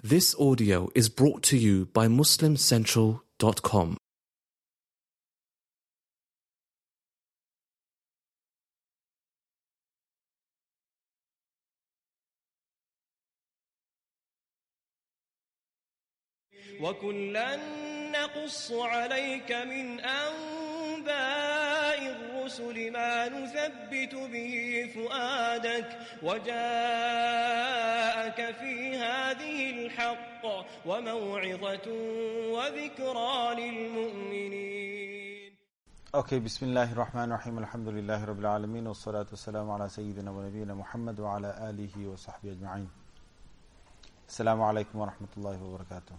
This audio is brought to you by MuslimCentral.com. وَكُلًّا نَّقُصُّ عَلَيْكَ مِنْ أَنبَاءِ الرُّسُلِ مَا نُثَبِّتُ بِهِ فُؤَادَكَ وَجَاءَكَ فِي هَٰذِهِ الْحَقُّ وَمَوْعِظَةٌ وَذِكْرَىٰ لِلْمُؤْمِنِينَ. Okay, Bismillahir Rahmanir Rahim. Alhamdulillahi Rabbil Alameen. Wassalatu wassalamu ala Sayyidina wa Nabiyyina Muhammad wa ala alihi wa sahbihi ajma'in. Assalamu alaikum wa rahmatullahi wa barakatuh.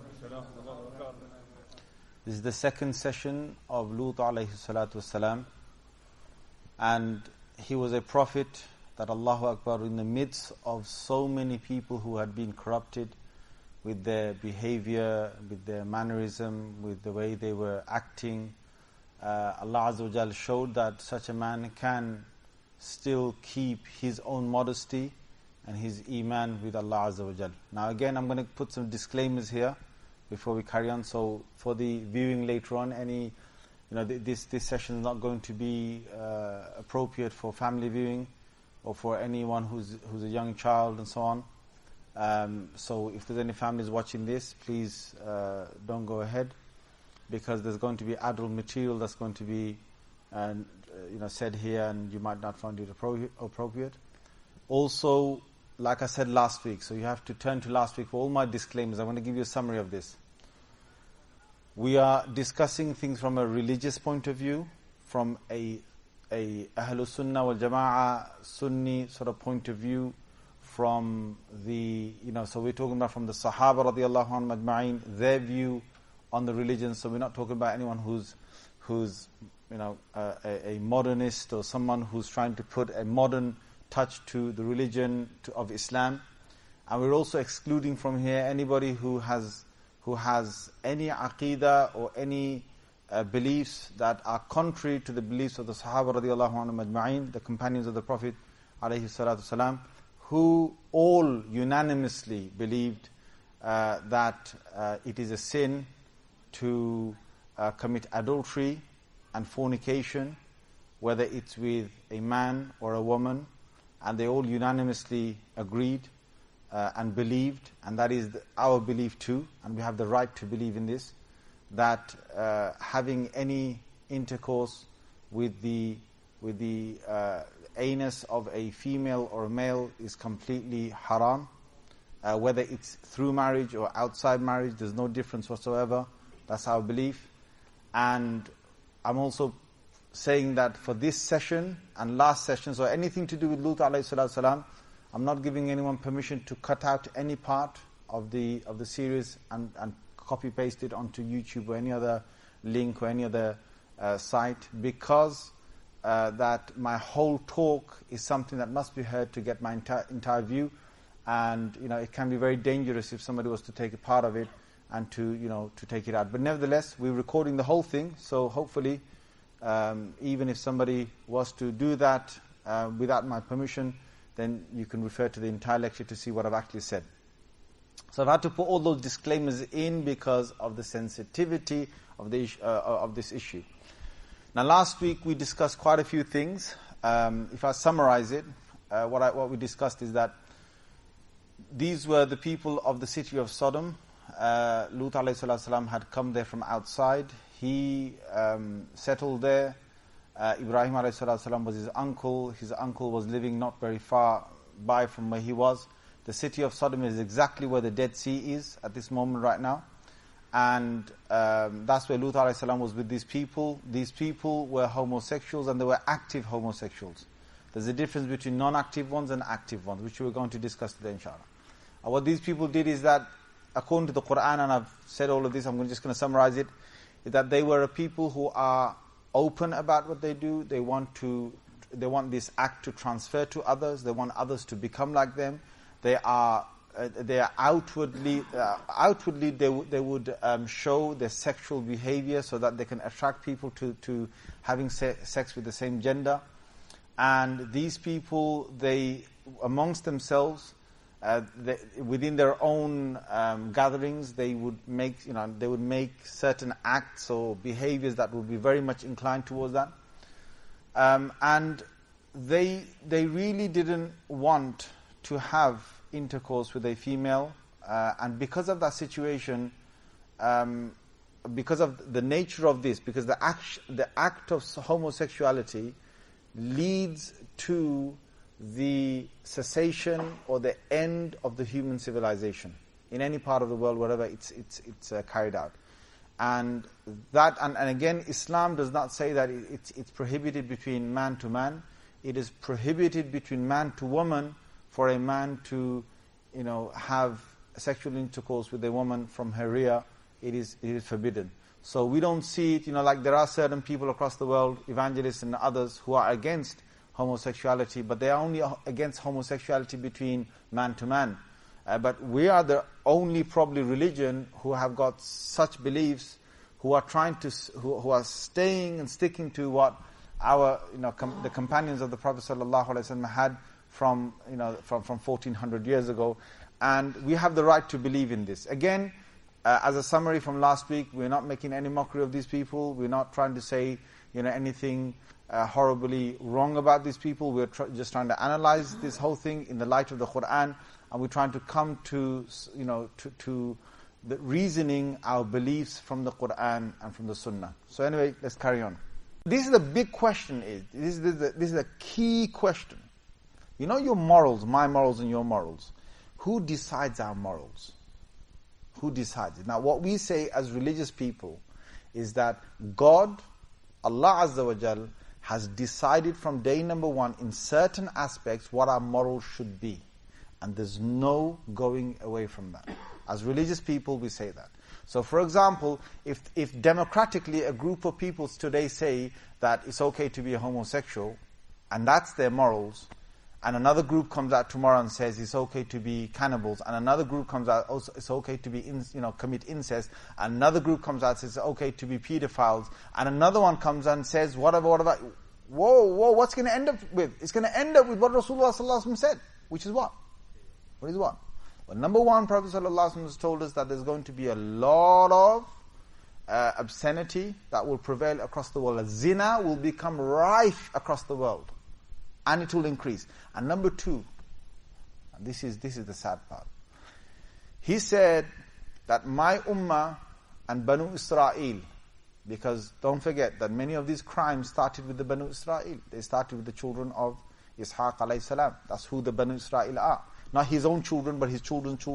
This is the second session of Lut alayhi salatu wassalam, and he was a prophet that Allahu Akbar, in the midst of so many people who had been corrupted with their behavior, with their mannerism, with the way they were acting. Allah Azza wa Jal showed that such a man can still keep his own modesty and his iman with Allah Azza wa Jal. Now again, I'm going to put some disclaimers here before we carry on. So for the viewing later on, this session is not going to be appropriate for family viewing or for anyone who's a young child and so on. So if there's any families watching this, please don't go ahead, because there's going to be adult material that's going to be said here, and you might not find it appropriate. Also, like I said last week, so you have to turn to last week for all my disclaimers. I want to give you a summary of this. We are discussing things from a religious point of view, from a Ahlus Sunnah wal Jama'ah Sunni sort of point of view, from the, so we're talking about from the Sahaba radiallahu anhum ajma'in, their view on the religion. So we're not talking about anyone who's a modernist or someone who's trying to put a modern touch to the religion of Islam. And we're also excluding from here anybody who has any aqidah or any beliefs that are contrary to the beliefs of the Sahaba radiallahu anhum ajma'in, the companions of the Prophet alayhi salatu salam, who all unanimously believed that it is a sin to commit adultery and fornication, whether it's with a man or a woman, and they all unanimously agreed and believed, and that is our belief too, and we have the right to believe in this, that having any intercourse with the anus of a female or a male is completely haram, whether it's through marriage or outside marriage, there's no difference whatsoever. That's our belief. And I'm also saying that for this session and last session, so anything to do with Lut alayhi salatu salam, I'm not giving anyone permission to cut out any part of the series and copy paste it onto YouTube or any other link or any other site, because that my whole talk is something that must be heard to get my entire view, and it can be very dangerous if somebody was to take a part of it and to take it out. But nevertheless, we're recording the whole thing, so hopefully even if somebody was to do that without my permission, then you can refer to the entire lecture to see what I've actually said. So I've had to put all those disclaimers in because of the sensitivity of this issue. Now last week we discussed quite a few things. If I summarize it, what we discussed is that these were the people of the city of Sodom. Lut alayhi salam had come there from outside. He settled there. Ibrahim alayhi salam was his uncle. His uncle was living not very far by from where he was. The city of Sodom is exactly where the Dead Sea is at this moment right now. And that's where Lut alayhi salam was with these people. These people were homosexuals, and they were active homosexuals. There's a difference between non-active ones and active ones, which we're going to discuss today inshallah. And what these people did is that, according to the Quran, and I've said all of this, I'm just going to summarize it, is that they were a people who are open about what they do. They want this act to transfer to others. They want others to become like them. They are outwardly they would show their sexual behavior so that they can attract people to having sex with the same gender. And these people, they amongst themselves, within their own gatherings, they would make certain acts or behaviors that would be very much inclined towards that, and they really didn't want to have intercourse with a female, and because of that situation, because of the nature of this, because the act of homosexuality leads to the cessation or the end of the human civilization in any part of the world, wherever it's carried out. And again, Islam does not say that it's prohibited between man to man. It is prohibited between man to woman for a man to, have sexual intercourse with a woman from her rear. It is forbidden. So we don't see it, like there are certain people across the world, evangelists and others, who are against homosexuality, but they are only against homosexuality between man to man. But we are the only probably religion who have got such beliefs, who are who are staying and sticking to what our, the companions of the Prophet ﷺ had from 1400 years ago, and we have the right to believe in this. Again, as a summary from last week, we're not making any mockery of these people. We're not trying to say, anything horribly wrong about these people. We're just trying to analyze this whole thing in the light of the Quran, and we're trying to come to, to the reasoning our beliefs from the Quran and from the Sunnah. So anyway, let's carry on. This is the big question. This is a key question. Your morals, my morals and your morals. Who decides our morals? Who decides it? Now, what we say as religious people is that God, Allah Azza wa Jal, has decided from day number one in certain aspects what our morals should be. And there's no going away from that. As religious people, we say that. So, for example, if democratically a group of people today say that it's okay to be a homosexual, and that's their morals, and another group comes out tomorrow and says it's okay to be cannibals, and another group comes out, also it's okay to be commit incest, and another group comes out and says it's okay to be pedophiles, and another one comes out and says whatever, whoa, what's going to end up with? It's going to end up with what Rasulullah sallallahu alaihi wasallam said, which is what? What is what? Well, number one, Prophet sallallahu alaihi wasallam has told us that there's going to be a lot of obscenity that will prevail across the world. Zina will become rife across the world, and it will increase. And number two, and this is the sad part, he said that my ummah and Banu Israel, because don't forget that many of these crimes started with the Banu Israel. They started with the children of Ishaq alayhi salam. That's who the Banu Israel are. Not his own children, but his children. So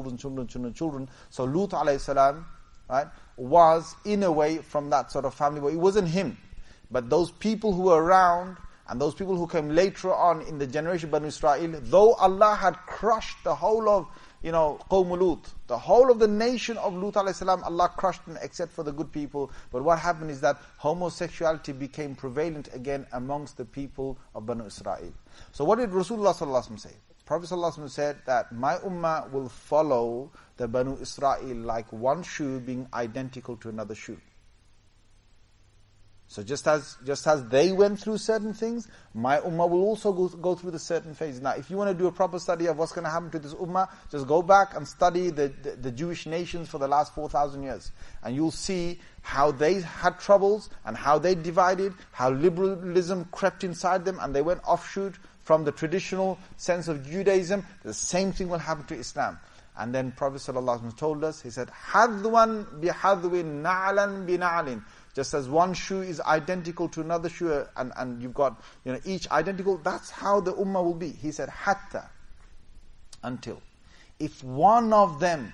Lut alayhi salam, right, was in a way from that sort of family, but it wasn't him. But those people who were around, and those people who came later on in the generation of Banu Israel, though Allah had crushed the whole of, Qawm Lut, the whole of the nation of Lut alayhi salam, Allah crushed them except for the good people. But what happened is that homosexuality became prevalent again amongst the people of Banu Israel. So what did Rasulullah sallallahu alaihi wasallam say? Prophet sallallahu alaihi wasallam said that my ummah will follow the Banu Israel like one shoe being identical to another shoe. So just as they went through certain things, my ummah will also go through the certain phases. Now, if you want to do a proper study of what's going to happen to this ummah, just go back and study the Jewish nations for the last 4,000 years. And you'll see how they had troubles and how they divided, how liberalism crept inside them and they went offshoot from the traditional sense of Judaism. The same thing will happen to Islam. And then Prophet ﷺ told us, he said, حَذْوًا بِحَذْوٍ نَعْلًا بِنَعْلٍ. Just as one shoe is identical to another shoe, and you've got each identical, that's how the ummah will be. He said, hatta, until. If one of them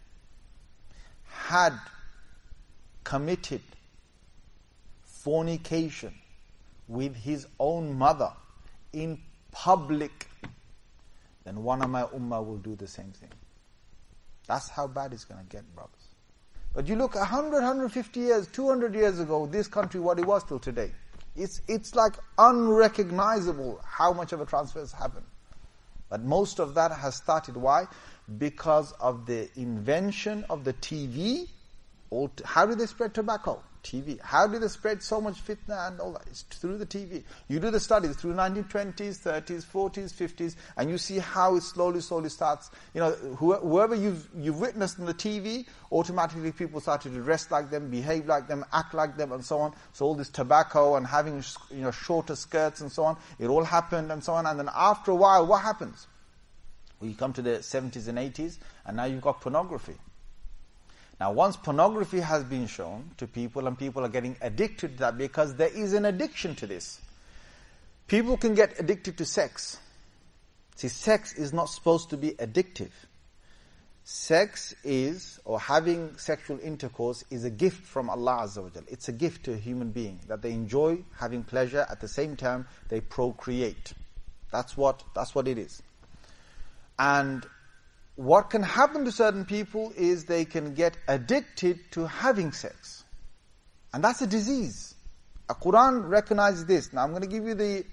had committed fornication with his own mother in public, then one of my ummah will do the same thing. That's how bad it's going to get, brothers. But you look 100, 150 years, 200 years ago, this country, what it was till today. It's like unrecognizable how much of a transfer has happened. But most of that has started. Why? Because of the invention of the TV. How did they spread tobacco? TV. How did they spread so much fitna and all that? It's through the TV. You do the studies through 1920s, 30s, 40s, 50s, and you see how it slowly starts. You know, whoever you've witnessed on the TV, automatically people started to dress like them, behave like them, act like them, and so on. So all this tobacco and having, you know, shorter skirts and so on, it all happened and so on. And then after a while, what happens? Well, you come to the 70s and 80s, and now you've got pornography. Now, once pornography has been shown to people, and people are getting addicted to that, because there is an addiction to this. People can get addicted to sex. See, sex is not supposed to be addictive. Sex is, or having sexual intercourse, is a gift from Allah Azza wa Jal. It's a gift to a human being, that they enjoy having pleasure, at the same time they procreate. That's what it is. And what can happen to certain people is they can get addicted to having sex. And that's a disease. The Quran recognizes this. Now I'm going to give you the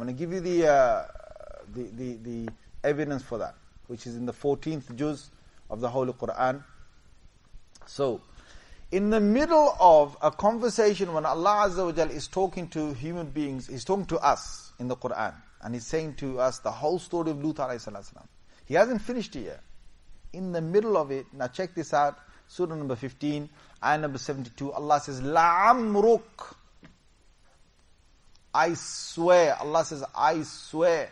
evidence for that, which is in the 14th juz of the Holy Quran. So, in the middle of a conversation when Allah Azza wa Jal is talking to human beings, He's talking to us in the Quran, and He's saying to us the whole story of Lut alayhi salam. He hasn't finished it yet. In the middle of it, now check this out, Surah number 15, ayah number 72, Allah says, La'amruk. I swear, Allah says, I swear.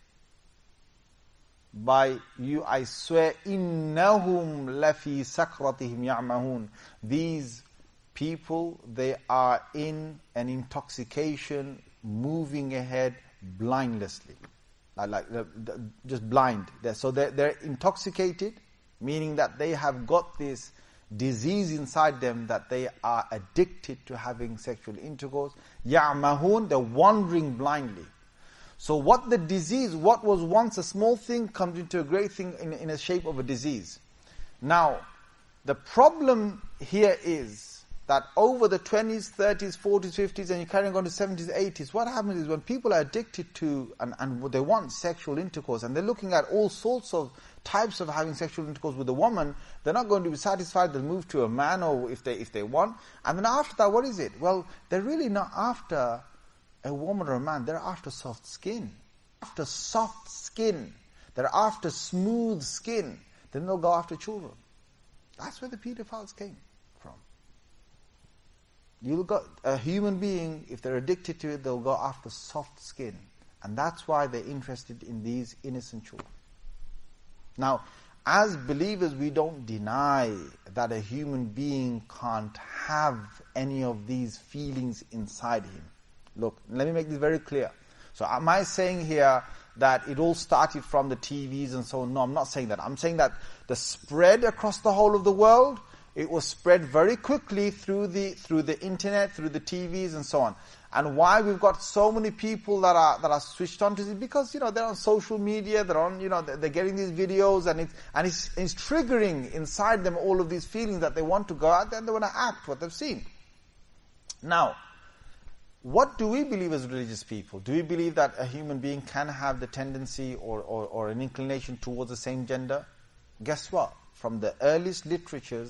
By you, I swear, innahum lafi sakratihim ya'mahun. These people, they are in an intoxication, moving ahead blindlessly. Like just blind. So they're intoxicated, meaning that they have got this disease inside them, that they are addicted to having sexual intercourse. Ya'mahun, they're wandering blindly. So what was once a small thing comes into a great thing in a shape of a disease. Now, the problem here is that over the 20s, 30s, 40s, 50s, and you're carrying on to 70s, 80s, what happens is when people are addicted to, and they want sexual intercourse, and they're looking at all sorts of types of having sexual intercourse with a woman, they're not going to be satisfied, they'll move to a man, or if they want. And then after that, what is it? Well, they're really not after a woman or a man, they're after soft skin. After soft skin. They're after smooth skin. Then they'll go after children. That's where the pedophiles came from. You'll got a human being, if they're addicted to it, they'll go after soft skin. And that's why they're interested in these innocent children. Now, as believers, we don't deny that a human being can't have any of these feelings inside him. Look, let me make this very clear. So am I saying here that it all started from the TVs and so on? No, I'm not saying that. I'm saying that the spread across the whole of the world, it was spread very quickly through the internet, through the TVs and so on. And why we've got so many people that are switched on to this, because they're on social media, they're on they're getting these videos, and it's triggering inside them all of these feelings that they want to go out there and they want to act what they've seen. Now, what do we believe as religious people? Do we believe that a human being can have the tendency or an inclination towards the same gender? Guess what? From the earliest literature,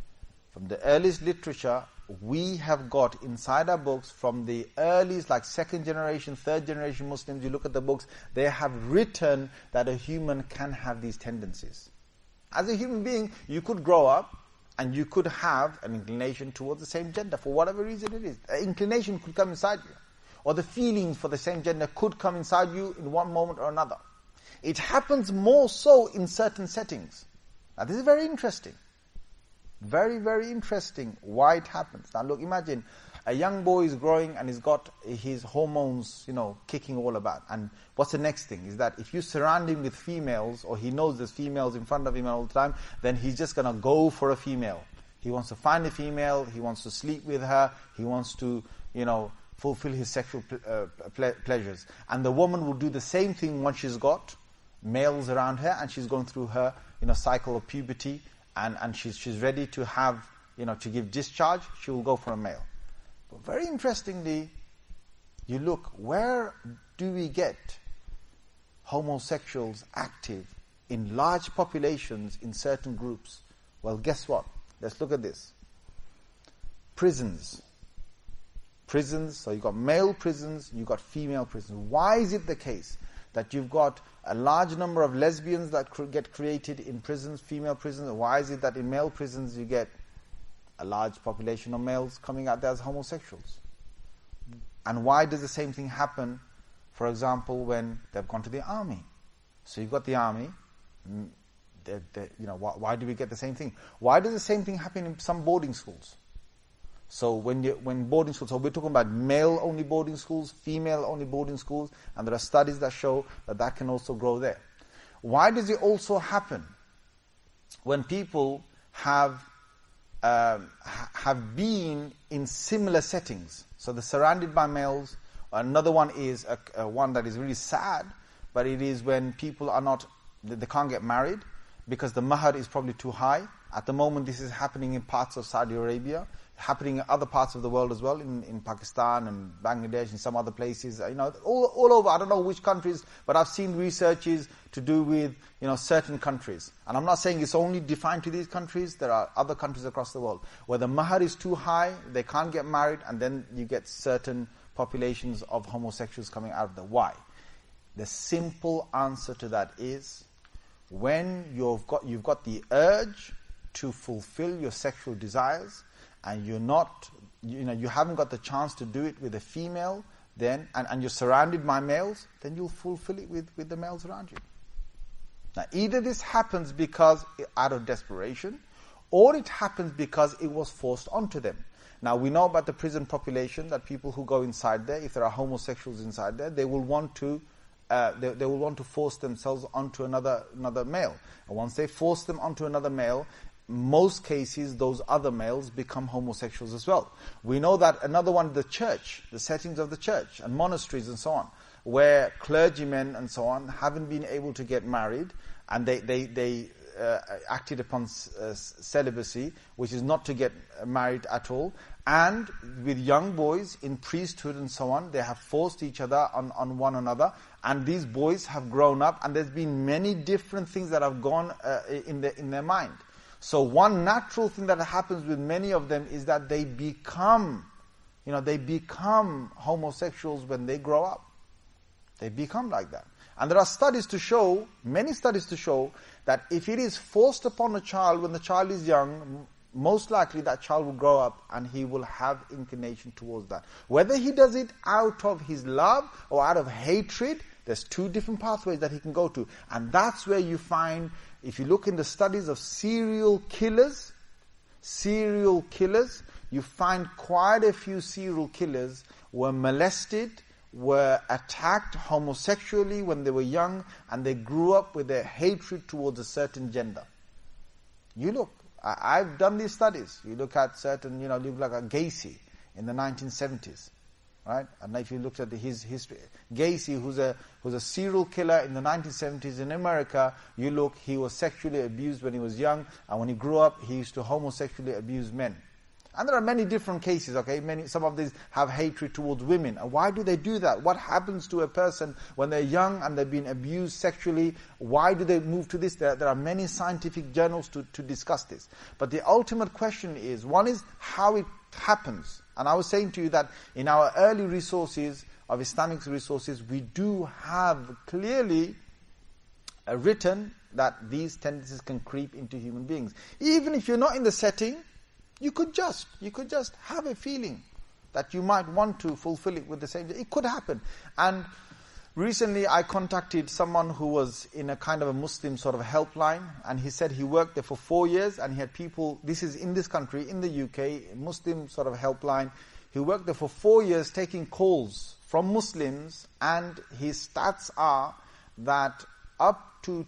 we have got inside our books, from the earliest, like second generation, third generation Muslims, you look at the books, they have written that a human can have these tendencies. As a human being, you could grow up, and you could have an inclination towards the same gender, for whatever reason it is. An inclination could come inside you. Or the feelings for the same gender could come inside you in one moment or another. It happens more so in certain settings. Now this is very interesting. Very, very interesting why it happens. Now look, imagine a young boy is growing and he's got his hormones, kicking all about. And what's the next thing? Is that if you surround him with females, or he knows there's females in front of him all the time, then he's just going to go for a female. He wants to find a female, he wants to sleep with her, he wants to, fulfill his sexual pleasures. And the woman will do the same thing once she's got males around her, and she's going through her, cycle of puberty, and she's ready to have, to give discharge, she will go for a male. But very interestingly, you look, where do we get homosexuals active in large populations in certain groups? Well, guess what? Let's look at this. Prisons. prisons. So you've got male prisons, you've got female prisons. Why is it the case that you've got a large number of lesbians that get created in prisons, female prisons? Why is it that in male prisons you get a large population of males coming out there as homosexuals? And why does the same thing happen, for example, when they've gone to the army? So you've got the army. Why do we get the same thing? Why does the same thing happen in some boarding schools? So when boarding schools, so we're talking about male-only boarding schools, female-only boarding schools, and there are studies that show that can also grow there. Why does it also happen when people have been in similar settings? So they're surrounded by males. Another one is one that is really sad, but it is when people they can't get married because the mahar is probably too high. At the moment, this is happening in parts of Saudi Arabia, happening in other parts of the world as well, in Pakistan and Bangladesh and some other places, all over. I don't know which countries, but I've seen researches to do with, certain countries. And I'm not saying it's only defined to these countries. There are other countries across the world where the mahar is too high, they can't get married, and then you get certain populations of homosexuals coming out of there. Why? The simple answer to that is, when you've got the urge to fulfill your sexual desires, and you haven't got the chance to do it with a female, then and you're surrounded by males, then you'll fulfill it with the males around you. Now, either this happens because out of desperation, or it happens because it was forced onto them. Now, we know about the prison population, that people who go inside there, if there are homosexuals inside there, they will want to force themselves onto another male. And once they force them onto another male, most cases, those other males become homosexuals as well. We know that another one, the church, the settings of the church and monasteries and so on, where clergymen and so on haven't been able to get married, and they acted upon celibacy, which is not to get married at all. And with young boys in priesthood and so on, they have forced each other on one another, and these boys have grown up, and there's been many different things that have gone in their mind. So one natural thing that happens with many of them is that they become homosexuals when they grow up. They become like that. And there are many studies to show, that if it is forced upon a child when the child is young, most likely that child will grow up and he will have inclination towards that. Whether he does it out of his love or out of hatred, there's two different pathways that he can go to. And that's where you find, if you look in the studies of serial killers, you find quite a few serial killers were molested, were attacked homosexually when they were young, and they grew up with a hatred towards a certain gender. You look, I've done these studies. You look at certain, look like a Gacy in the 1970s. Right? And if you looked at his history, Gacy, who's a serial killer in the 1970s in America, he was sexually abused when he was young, and when he grew up, he used to homosexually abuse men. And there are many different cases, okay? Some of these have hatred towards women. And why do they do that? What happens to a person when they're young and they've been abused sexually? Why do they move to this? There are many scientific journals to discuss this. But the ultimate question is, one is how it happens. And I was saying to you that in our early resources, of Islamic resources, we do have clearly written that these tendencies can creep into human beings. Even if you're not in the setting, you could just have a feeling that you might want to fulfill it with the same. It could happen. And recently I contacted someone who was in a kind of a Muslim sort of helpline, and he said he worked there for 4 years, and he had people, this is in this country, in the UK, Muslim sort of helpline. He worked there for 4 years taking calls from Muslims, and his stats are that up to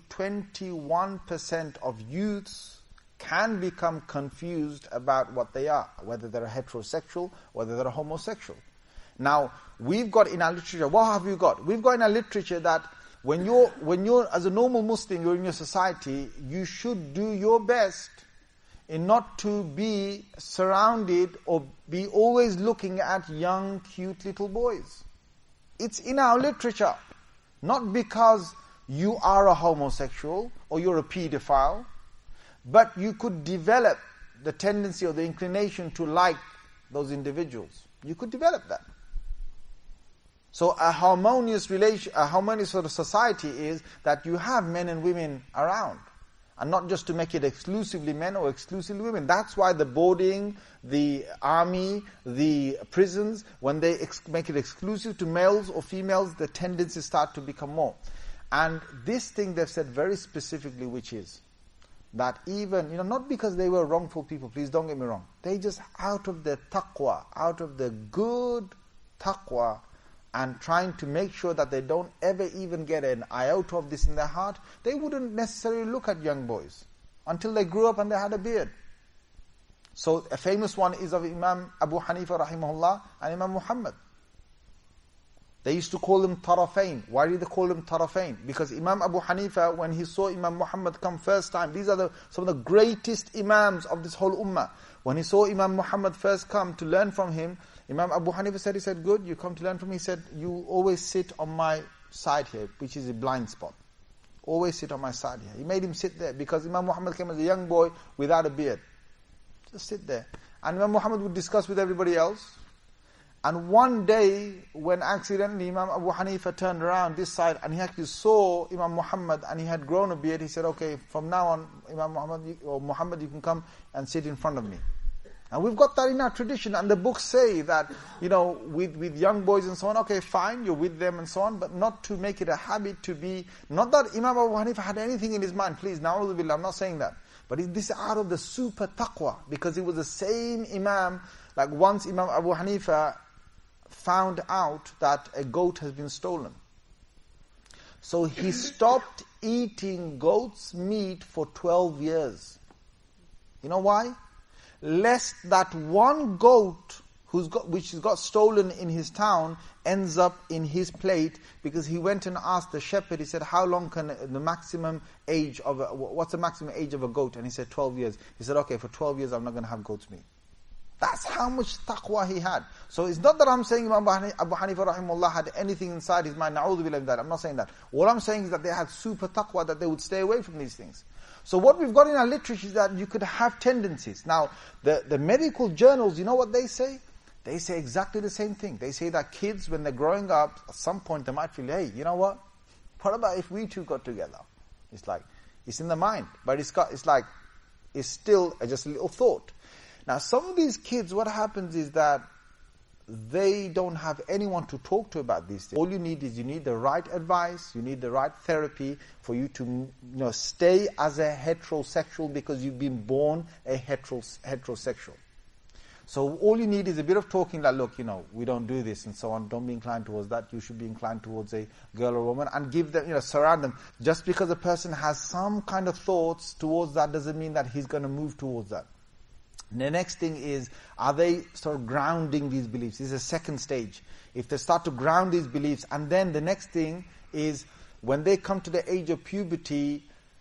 21% of youths can become confused about what they are, whether they're heterosexual, whether they're homosexual. Now, we've got in our literature, what have we got? We've got in our literature that when you're as a normal Muslim, you're in your society, you should do your best in not to be surrounded or be always looking at young, cute little boys. It's in our literature. Not because you are a homosexual or you're a pedophile, but you could develop the tendency or the inclination to like those individuals. You could develop that. So a harmonious sort of society is that you have men and women around. And not just to make it exclusively men or exclusively women. That's why the boarding, the army, the prisons, when they make it exclusive to males or females, the tendencies start to become more. And this thing they've said very specifically, which is that even, not because they were wrongful people, please don't get me wrong. They just out of the taqwa, out of the good taqwa, and trying to make sure that they don't ever even get an iota of this in their heart, they wouldn't necessarily look at young boys until they grew up and they had a beard. So a famous one is of Imam Abu Hanifa rahimahullah and Imam Muhammad. They used to call him Tarafain. Why did they call him Tarafain? Because Imam Abu Hanifa, when he saw Imam Muhammad come first time, these are some of the greatest Imams of this whole ummah. When he saw Imam Muhammad first come to learn from him, Imam Abu Hanifa he said, good, you come to learn from me. He said, you always sit on my side here, which is a blind spot. Always sit on my side here. He made him sit there because Imam Muhammad came as a young boy without a beard. Just sit there. And Imam Muhammad would discuss with everybody else. And one day, when accidentally Imam Abu Hanifa turned around this side and he actually saw Imam Muhammad and he had grown a beard, he said, okay, from now on, Imam Muhammad, you can come and sit in front of me. And we've got that in our tradition, and the books say that, with young boys and so on, okay, fine, you're with them and so on, but not to make it a habit to be, not that Imam Abu Hanifa had anything in his mind, please, na'udhu billah, I'm not saying that. But this is out of the super taqwa, because it was the same Imam, like once Imam Abu Hanifa found out that a goat has been stolen. So he stopped eating goat's meat for 12 years. You know why? Lest that one goat which has got stolen in his town ends up in his plate, because he went and asked the shepherd, he said, how long can what's the maximum age of a goat? And he said 12 years. He said, okay, for 12 years I'm not going to have goat's meat. That's how much taqwa he had. So it's not that I'm saying Imam Abu Hanifa rahimahullah had anything inside his mind, na'udhu billah of that. I'm not saying that. All I'm saying is that they had super taqwa, that they would stay away from these things. So what we've got in our literature is that you could have tendencies. Now, the medical journals, you know what they say? They say exactly the same thing. They say that kids, when they're growing up, at some point they might feel, hey, you know what? What about if we two got together? It's like, it's in the mind, but it's still just a little thought. Now, some of these kids, what happens is that they don't have anyone to talk to about these things. All you need is the right advice, you need the right therapy for you to stay as a heterosexual, because you've been born a heterosexual. So all you need is a bit of talking, like, look, we don't do this and so on, don't be inclined towards that, you should be inclined towards a girl or woman, and give them, surround them. Just because a person has some kind of thoughts towards that doesn't mean that he's going to move towards that. The next thing is, are they sort of grounding these beliefs? This is a second stage. If they start to ground these beliefs, and then the next thing is, when they come to the age of puberty,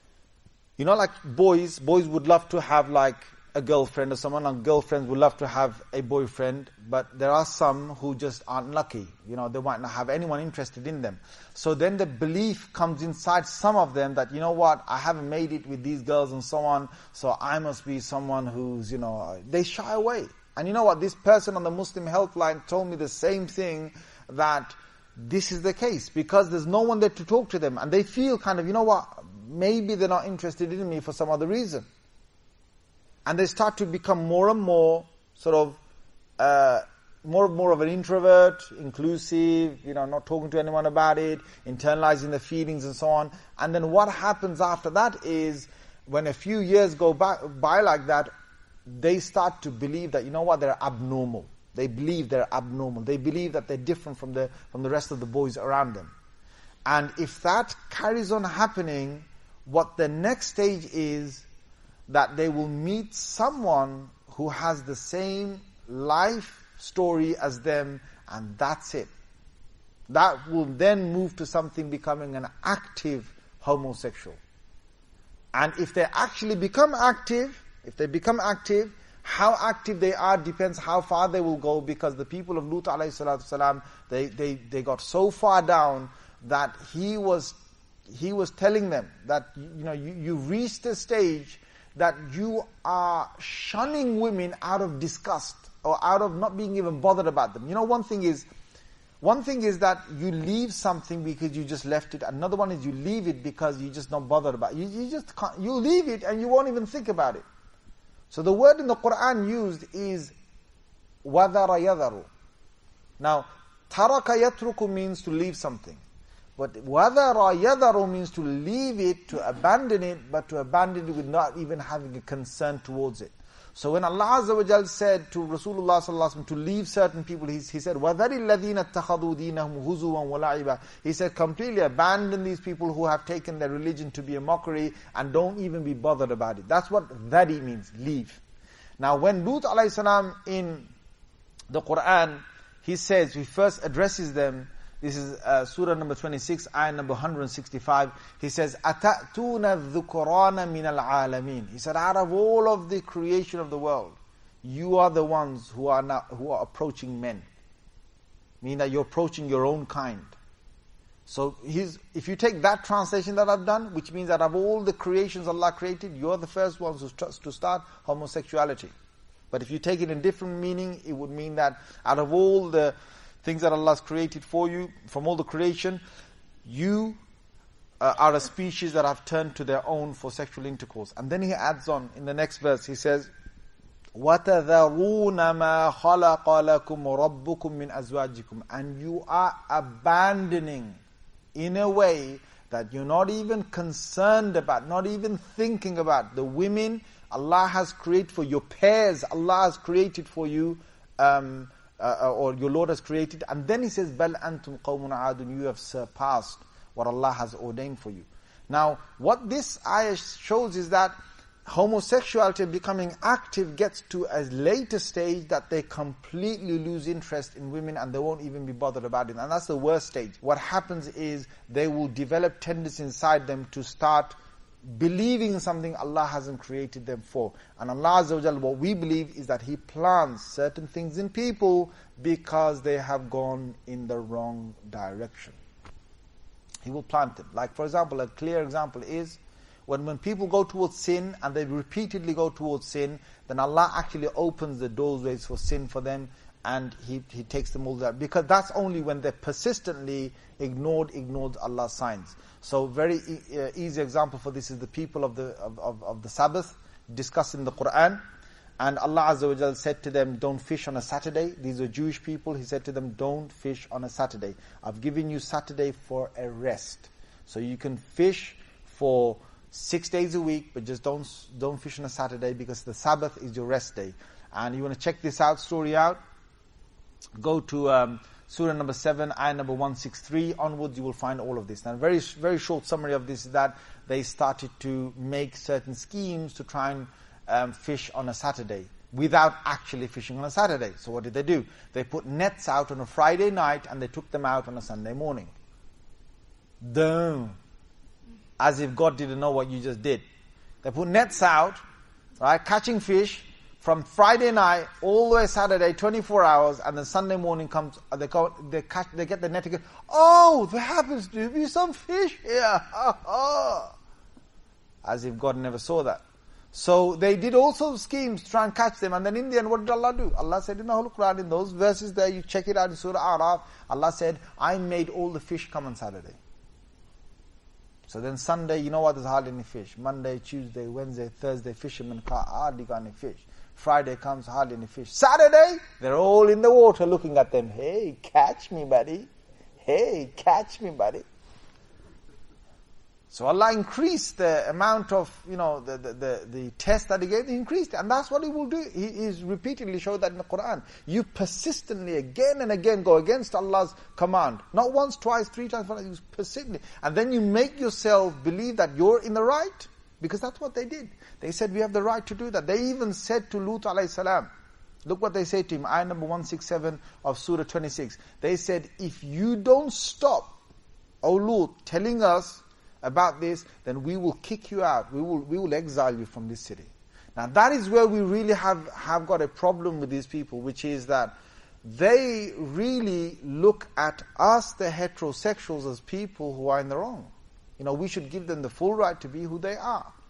like boys would love to have like a girlfriend or someone, and girlfriends would love to have a boyfriend, but there are some who just aren't lucky. They might not have anyone interested in them. So then the belief comes inside some of them that, I haven't made it with these girls and so on, so I must be someone who's, they shy away. And you know what? This person on the Muslim Helpline told me the same thing, that this is the case, because there's no one there to talk to them, and they feel kind of, maybe they're not interested in me for some other reason. And they start to become more and more sort of more of an introvert, inclusive, not talking to anyone about it, internalizing the feelings and so on. And then what happens after that is, when a few years go by like that, they start to believe that, they're abnormal. They believe they're abnormal. They believe that they're different from the rest of the boys around them. And if that carries on happening, what the next stage is, that they will meet someone who has the same life story as them, and that's it. That will then move to something becoming an active homosexual. And if they actually become active, how active they are depends how far they will go, because the people of Lut alayhi salatu salam, they got so far down that he was telling them that, you reached a stage, that you are shunning women out of disgust or out of not being even bothered about them. You know, one thing is that you leave something because you just left it. Another one is you leave it because you're just not bothered about it. You just can't, you leave it and you won't even think about it. So the word in the Quran used is وَذَرَ يَذَرُ. Now, taraka yatruku means to leave something. But وَذَرَ يَذَرُ means to leave it, to abandon it, but to abandon it with not even having a concern towards it. So when Allah Azza wa Jal said to Rasulullah sallallahu alaihi wasallam to leave certain people, He said, وَذَرِ الَّذِينَ اتَّخَذُوا دِينَهُمْ هُزُوًا وَلَعِبًا. He said, completely abandon these people who have taken their religion to be a mockery and don't even be bothered about it. That's what dhari means, leave. Now when Lut alayhi salam in the Quran, he says, he first addresses them. This is surah number 26, ayah number 165. He says, أَتَأْتُونَ الذُّكُرَانَ مِنَ الْعَالَمِينَ. He said, out of all of the creation of the world, you are the ones who are approaching men. Meaning that you're approaching your own kind. So if you take that translation that I've done, which means that of all the creations Allah created, you're the first ones to start homosexuality. But if you take it in different meaning, it would mean that out of all the things that Allah has created for you, from all the creation, you are a species that have turned to their own for sexual intercourse. And then he adds on in the next verse, he says, وَتَذَرُونَ مَا خَلَقَ لَكُمْ رَبُّكُمْ مِنْ أَزْوَاجِكُمْ. And you are abandoning in a way that you're not even concerned about, not even thinking about the women Allah has created for your pairs, Allah has created for you, or your Lord has created. And then he says, بَلْ أَنْتُمْ قَوْمٌ عَادٌ. You have surpassed what Allah has ordained for you. Now, what this ayah shows is that homosexuality becoming active gets to a later stage that they completely lose interest in women and they won't even be bothered about it. And that's the worst stage. What happens is they will develop tendencies inside them to start believing something Allah hasn't created them for. And Allah Azza wa Jalla, what we believe is that He plants certain things in people because they have gone in the wrong direction. He will plant them. Like for example, a clear example is when people go towards sin and they repeatedly go towards sin, then Allah actually opens the doorways for sin for them and He takes them all that. Because that's only when they persistently ignored Allah's signs. So very easy example for this is the people of the Sabbath discussed in the Quran. And Allah Azza wa Jalla said to them, don't fish on a Saturday. These are Jewish people. He said to them, don't fish on a Saturday. I've given you Saturday for a rest. So you can fish for 6 days a week, but just don't fish on a Saturday because the Sabbath is your rest day. And you want to check this story out? Go to Surah number 7, ayah number 163 onwards, you will find all of this. Now, very, very short summary of this is that they started to make certain schemes to try and fish on a Saturday without actually fishing on a Saturday. So what did they do? They put nets out on a Friday night and they took them out on a Sunday morning. Damn. As if God didn't know what you just did. They put nets out, right, catching fish, from Friday night all the way Saturday, 24 hours, and then Sunday morning comes, they get the net again. Oh, there happens to be some fish here. As if God never saw that. So they did all sorts of schemes to try and catch them, and then in the end, what did Allah do? Allah said in the Holy Quran, in those verses there, you check it out in Surah Araf, Allah said, I made all the fish come on Saturday. So then Sunday, you know what, there's hardly any fish. Monday, Tuesday, Wednesday, Thursday, fishermen hardly got any fish. Friday comes, hardly any fish. Saturday, they're all in the water looking at them. Hey, catch me, buddy. Hey, catch me, buddy. So Allah increased the amount of, the test that He gave, He increased it. And that's what He will do. He's repeatedly showed that in the Quran. You persistently, again and again, go against Allah's command. Not once, twice, 3 times, 4 times, you persistently. And then you make yourself believe that you're in the right. Because that's what they did. They said, we have the right to do that. They even said to Lut alayhi salam, look what they say to him, ayah number 167 of Surah 26. They said, if you don't stop, O Lut, telling us about this, then we will kick you out. We will exile you from this city. Now that is where we really have got a problem with these people, which is that they really look at us, the heterosexuals, as people who are in the wrong. We should give them the full right to be who they are.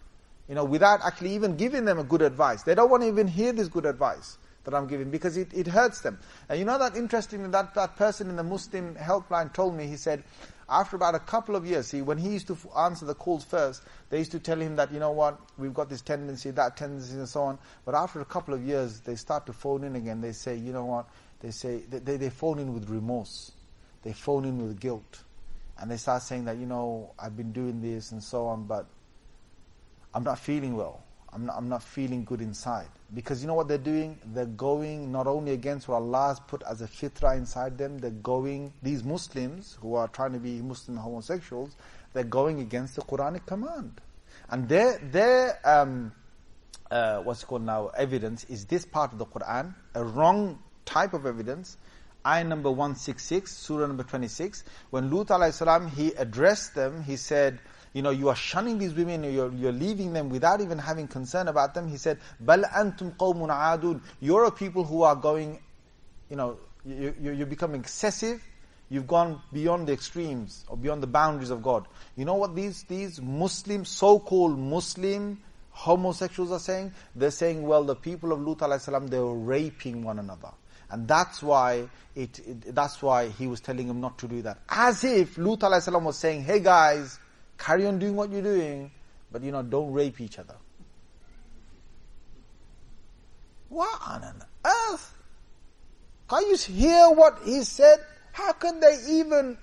without actually even giving them a good advice. They don't want to even hear this good advice that I'm giving because it hurts them. And you know that interestingly, that person in the Muslim helpline told me, he said, after about a couple of years, when he used to answer the calls first, they used to tell him that, you know what, we've got this tendency, that tendency, and so on. But after a couple of years, they start to phone in again. They say, you know what, they say, they phone in with remorse. They phone in with guilt. And they start saying that, I've been doing this and so on, but I'm not feeling well. I'm not feeling good inside. Because you know what they're doing? They're going not only against what Allah has put as a fitrah inside them, these Muslims who are trying to be Muslim homosexuals, they're going against the Quranic command. And their what's called now, evidence is this part of the Quran, a wrong type of evidence. Ayah number 166, surah number 26. When Lut alayhi salam, he addressed them, he said, you are shunning these women, you're leaving them without even having concern about them. He said, "Bal antum qawmun aadun." You're a people who are going, you're becoming excessive. You've gone beyond the extremes or beyond the boundaries of God. You know what these Muslim, so-called Muslim homosexuals are saying? They're saying, well, the people of Lut alayhi salam, they were raping one another. And that's why that's why he was telling them not to do that. As if Lut alayhi salam was saying, hey guys, carry on doing what you're doing, but don't rape each other. What on earth? Can you hear what he said? How can they even,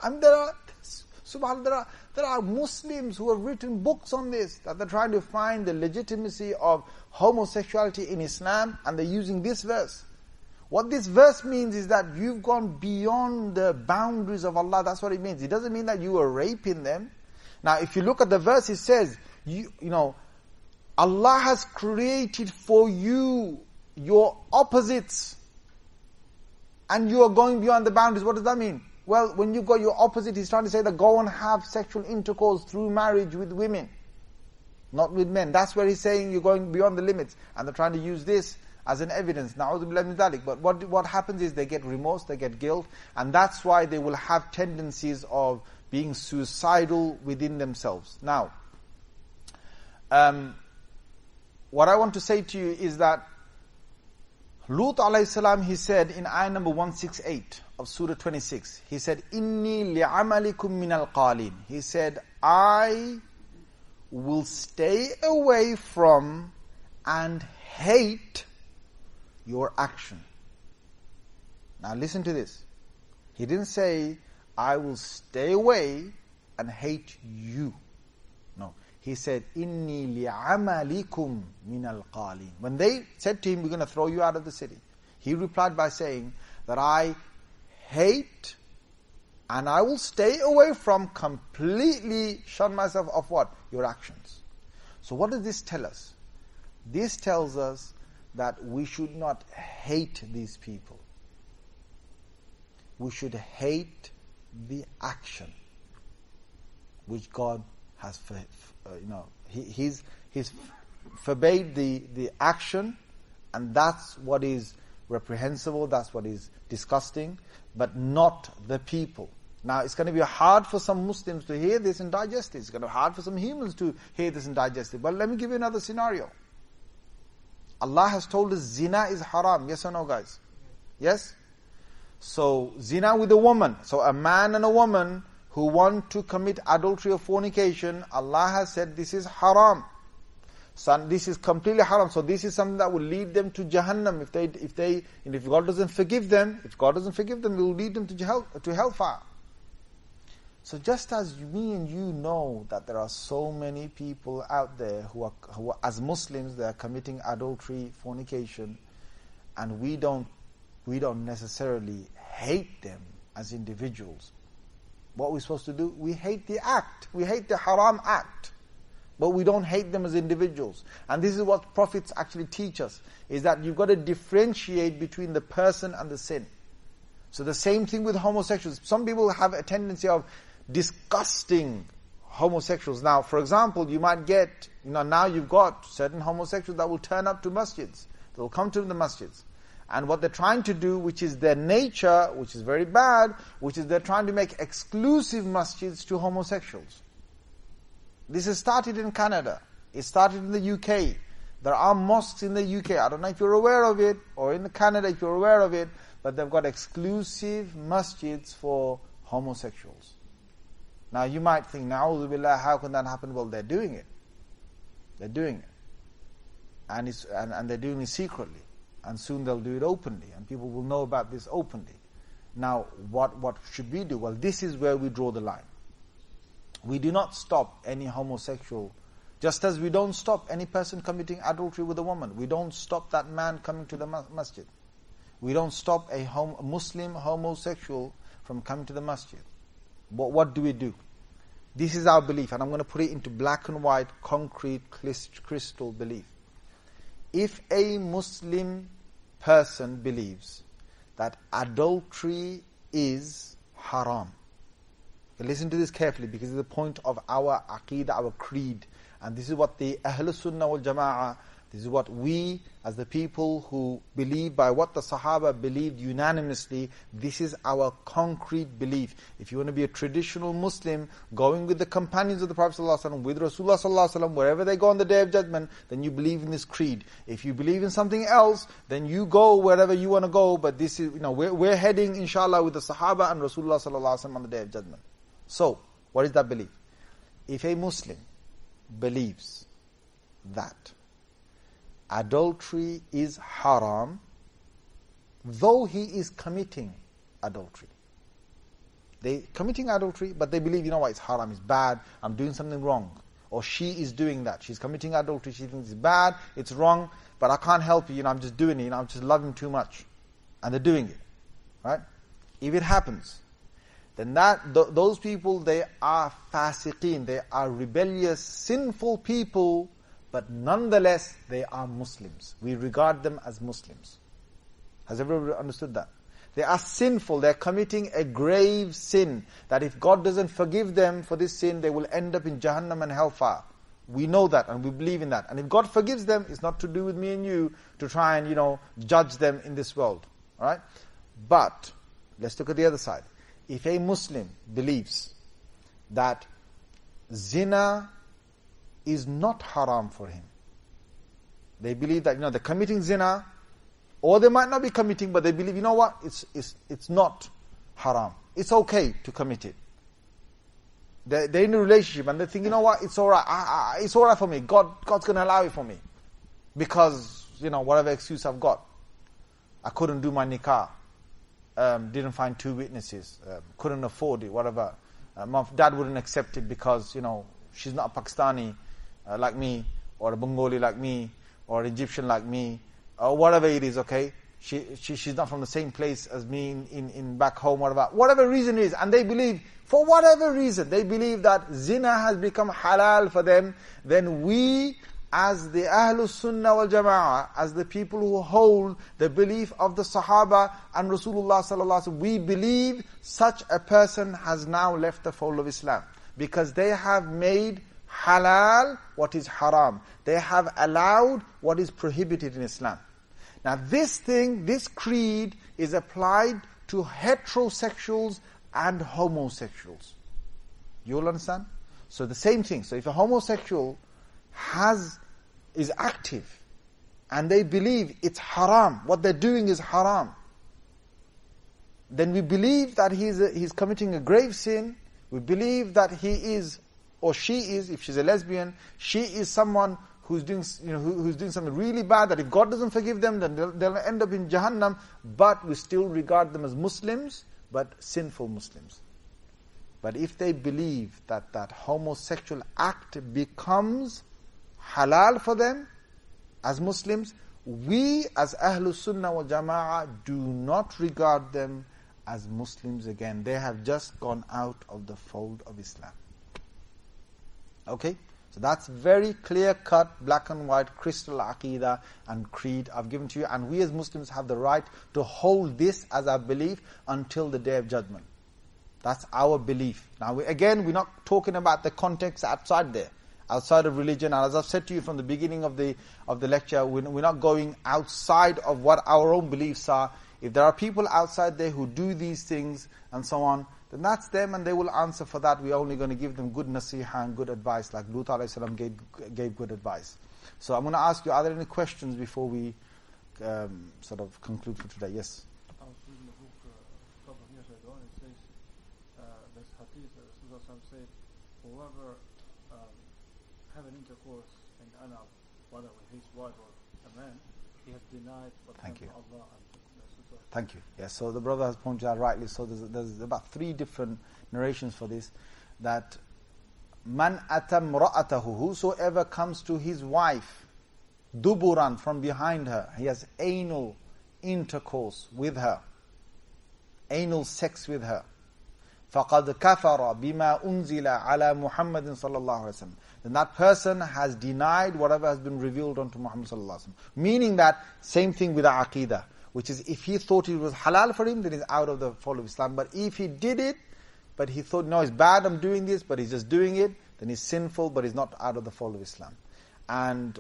there are Muslims who have written books on this, that they're trying to find the legitimacy of homosexuality in Islam, and they're using this verse. What this verse means is that you've gone beyond the boundaries of Allah. That's what it means. It doesn't mean that you are raping them. Now, if you look at the verse, it says, Allah has created for you your opposites, and you are going beyond the boundaries. What does that mean? Well, when you got your opposite, he's trying to say that go and have sexual intercourse through marriage with women, not with men. That's where he's saying you're going beyond the limits, and they're trying to use this as an evidence. Na'udhu billahi min dhalik. But what happens is they get remorse, they get guilt, and that's why they will have tendencies of being suicidal within themselves. Now, what I want to say to you is that Lut alayhi salam, he said in ayah number 168 of surah 26, he said, Inni li'amalikum minal qalin. He said, I will stay away from and hate your action. Now listen to this. He didn't say, I will stay away and hate you. No. He said, Inni li'amalikum minal qalin. When they said to him, we're going to throw you out of the city, he replied by saying that I hate and I will stay away from, completely shun myself of what? Your actions. So what does this tell us? This tells us that we should not hate these people. We should hate the action which God has, He's forbade the action, and that's what is reprehensible, that's what is disgusting, but not the people. Now, it's going to be hard for some Muslims to hear this and digest it. It's going to be hard for some humans to hear this and digest it. But let me give you another scenario. Allah has told us zina is haram. Yes or no, guys? Yes? So, zina with a woman. So, a man and a woman who want to commit adultery or fornication, Allah has said this is haram. So, this is completely haram. So, this is something that will lead them to Jahannam. If God doesn't forgive them, it will lead them to hellfire. So just as me and you know that there are so many people out there who are as Muslims, they are committing adultery, fornication, and we don't necessarily hate them as individuals. What we're supposed to do? We hate the act. We hate the haram act. But we don't hate them as individuals. And this is what prophets actually teach us, is that you've got to differentiate between the person and the sin. So the same thing with homosexuals. Some people have a tendency of disgusting homosexuals. Now, for example, you might get, now you've got certain homosexuals that will turn up to masjids. They will come to the masjids. And what they're trying to do, which is their nature, which is very bad, which is they're trying to make exclusive masjids to homosexuals. This has started in Canada. It started in the UK. There are mosques in the UK. I don't know if you're aware of it, or in Canada if you're aware of it, but they've got exclusive masjids for homosexuals. Now you might think, Na'udhu billah, how can that happen? Well, they're doing it. They're doing it. And they're doing it secretly. And soon they'll do it openly. And people will know about this openly. Now, what should we do? Well, this is where we draw the line. We do not stop any homosexual, just as we don't stop any person committing adultery with a woman. We don't stop that man coming to the masjid. We don't stop a Muslim homosexual from coming to the masjid. But what do we do? This is our belief, and I'm going to put it into black and white, concrete, crystal belief. If a Muslim person believes that adultery is haram, okay, listen to this carefully, because it's the point of our aqeedah, our creed, and this is what the Ahlus Sunnah wal Jama'ah, this is what we, as the people who believe by what the Sahaba believed unanimously, this is our concrete belief. If you want to be a traditional Muslim, going with the companions of the Prophet ﷺ, with Rasulullah ﷺ, wherever they go on the Day of Judgment, then you believe in this creed. If you believe in something else, then you go wherever you want to go, but this is, we're heading, inshallah, with the Sahaba and Rasulullah ﷺ on the Day of Judgment. So, what is that belief? If a Muslim believes that adultery is haram, though he is committing adultery. They're committing adultery, but they believe, it's haram, it's bad, I'm doing something wrong. Or she is doing that, she's committing adultery, she thinks it's bad, it's wrong, but I can't help you, I'm just doing it, I'm just loving too much. And they're doing it. Right? If it happens, then those people, they are fasiqeen, they are rebellious, sinful people, but nonetheless, they are Muslims. We regard them as Muslims. Has everybody understood that? They are sinful, they are committing a grave sin, that if God doesn't forgive them for this sin, they will end up in Jahannam and hellfire. We know that and we believe in that. And if God forgives them, it's not to do with me and you to try and, judge them in this world. Alright? But, let's look at the other side. If a Muslim believes that zina is not haram for him, they believe that, they're committing zina, or they might not be committing, but they believe, it's not haram. It's okay to commit it. They're in a relationship and they think, it's alright. It's alright for me. God's going to allow it for me. Because, whatever excuse I've got. I couldn't do my nikah. Didn't find 2 witnesses. Couldn't afford it, whatever. My dad wouldn't accept it because, she's not a Pakistani like me, or a Bengali like me, or an Egyptian like me, or whatever it is, okay? She's not from the same place as me in back home, whatever reason it is. And they believe, for whatever reason, they believe that zina has become halal for them. Then we, as the Ahlus Sunnah wal Jama'ah, as the people who hold the belief of the Sahaba and Rasulullah sallallahu alaihi wasallam, we believe such a person has now left the fold of Islam. Because they have made halal what is haram. They have allowed what is prohibited in Islam. Now this creed is applied to heterosexuals and homosexuals. You all understand? So the same thing. So if a homosexual is active and they believe it's haram, what they're doing is haram, then we believe that he's committing a grave sin. We believe that he is, or she is, if she's a lesbian, she is someone who's doing something really bad, that if God doesn't forgive them, then they'll end up in Jahannam, but we still regard them as Muslims, but sinful Muslims. But if they believe that homosexual act becomes halal for them as Muslims, we as Ahlus Sunnah wal Jama'ah do not regard them as Muslims again. They have just gone out of the fold of Islam. Okay? So that's very clear-cut, black and white, crystal aqeedah and creed I've given to you. And we as Muslims have the right to hold this as our belief until the Day of Judgment. That's our belief. Now, we're not talking about the context outside there, outside of religion. And as I've said to you from the beginning of the lecture, we're not going outside of what our own beliefs are. If there are people outside there who do these things and so on, then that's them and they will answer for that. We're only going to give them good nasiha and good advice, like Lut alayhi salam gave good advice. So I'm going to ask you, are there any questions before we sort of conclude for today? Yes? I was reading the book a couple of years ago, and it says, this hadith, Rasulullah said, whoever have an intercourse in anal, whether with his wife or a man, he has denied what Allah and Rasulullah. Thank you. Yes, so the brother has pointed out rightly, so there's about 3 different narrations for this, that man atam ra'atahu, whosoever comes to his wife, duburan, from behind her, he has anal intercourse with her, anal sex with her, فَقَدْ كَفَرَ بِمَا أُنزِلَ عَلَى مُحَمَّدٍ صَلَّى اللَّهُ عَلَيْهِ وسلم. Then that person has denied whatever has been revealed unto Muhammad sallallahu alaihi wasallam. Meaning that, same thing with the aqidah, which is if he thought it was halal for him, then he's out of the fold of Islam. But if he did it, but he thought, no, it's bad, I'm doing this, but he's just doing it, then he's sinful, but he's not out of the fold of Islam. And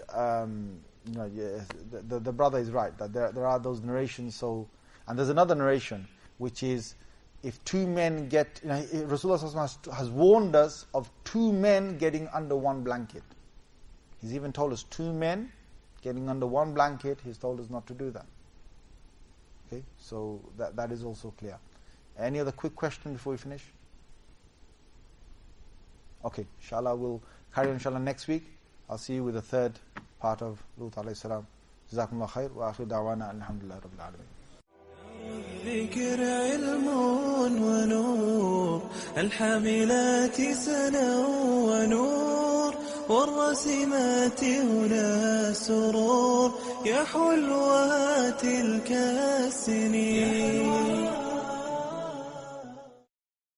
the brother is right, that there are those narrations. So, and there's another narration, which is, if 2 men get, Rasulullah has warned us of 2 men getting under one blanket. He's even told us 2 men getting under one blanket, he's told us not to do that. Okay, so that is also clear. Any other quick question before we finish? Okay, inshallah we'll carry on inshallah next week. I'll see you with the 3rd part of Lut alayhi salam. Jazakumullah khair wa akhir da'wana alhamdulillah rabbil alamin. الذكر علم ونور الحاملات سنا ونور والرسمات هنا سرور يا حلوات تلك السنين